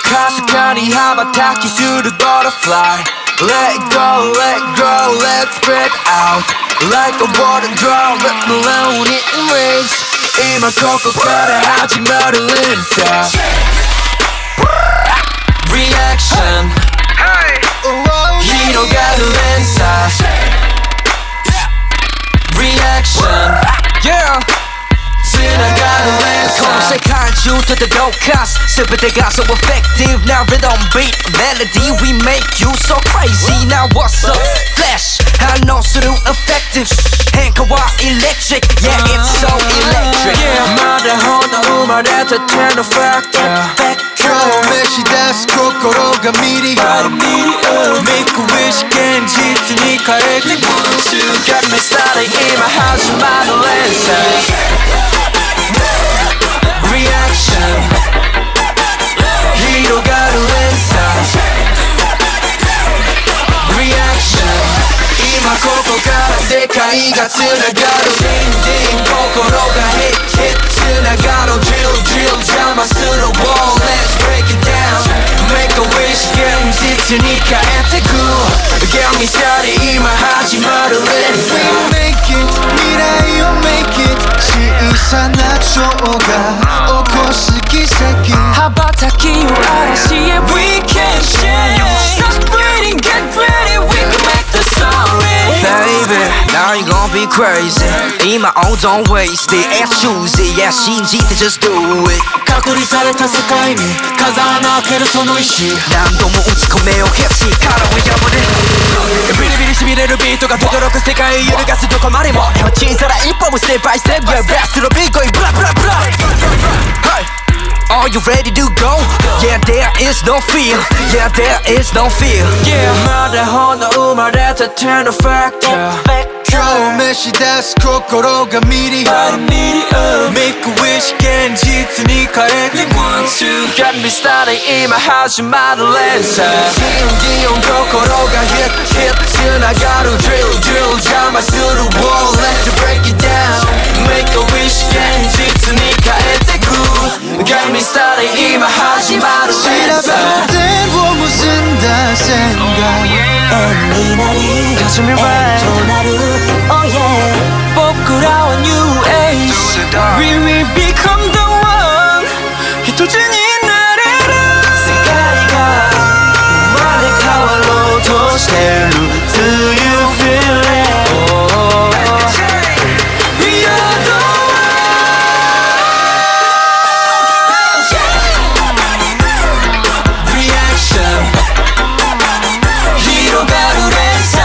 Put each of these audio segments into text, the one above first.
かすかに羽ばたきする butterfly Let go, let go, let's spread out Like a water drop, let the lonely race 今ここから始まる連鎖 Reaction 広がる連鎖 Reaction Yeah 繋がる連鎖この世界中と届かす全てが so effective Now rhythm beat melody We make you so crazy Now what's up? Flash 反応する effective 変化は electric Yeah it's so electric Yeah まだほど生まれたての factor 今日召し出す心がミリオン Make a wish 現実に変えて Want you got me started 今始まる連鎖Reaction 広がる連鎖 Reaction 今ここから世界がつながる Ding ding 心が hit hit つながる Drill drill 邪魔する wall Let's break it down Make a wish 現実に変えてく Get me started 今始まる連鎖 We make it 未来を make it 小さな蝶が起こす奇跡羽ばたきを嵐へ We can change Stop breathing, get ready We can make the story Baby, now you gon' be crazy 今 oh don't waste it And choose it, yeah 信じて just do it 隔離された世界に風穴開けるその意志何度も打ち込めよ決心殻を破れビリビリしびれるビートが轟く世界を揺るがすどこまでも小さな一歩もステップバイステップ Yeah, best のビーコイブラブラブラ Are you ready to go? Yeah, there is no fear Yeah, there is no fear Yeah まだほんの生まれたての factor 今日召し出す心がミリオン Make a wish 現実に変えて Want to get me started 今始まる連鎖 Ding ding 心が hit hit つながる Drill drill 邪魔する wall Let's break it down Make a wish 現実に変えてく Get me started 今始まる連鎖線を結んだ線が円になり円となる Oh yeah 僕らは New Age We will become the one 一つになれる世界が生まれ変わろうとしてる Do you feel it? Oh, We are the one Reaction 広がる連鎖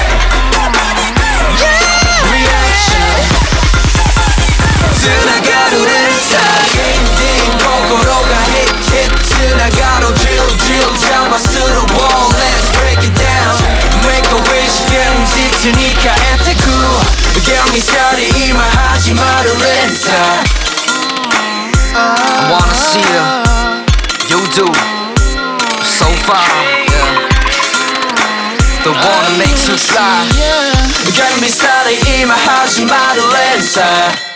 つながる連鎖 Ding ding 心が hit hit つながる Drill drill 邪魔する wall Let's break it down Make a wish 現実に変えてく Get me started 今始まる連鎖 I wanna see you You do So far yeah. The one that makes you fly Get me started 今始まる連鎖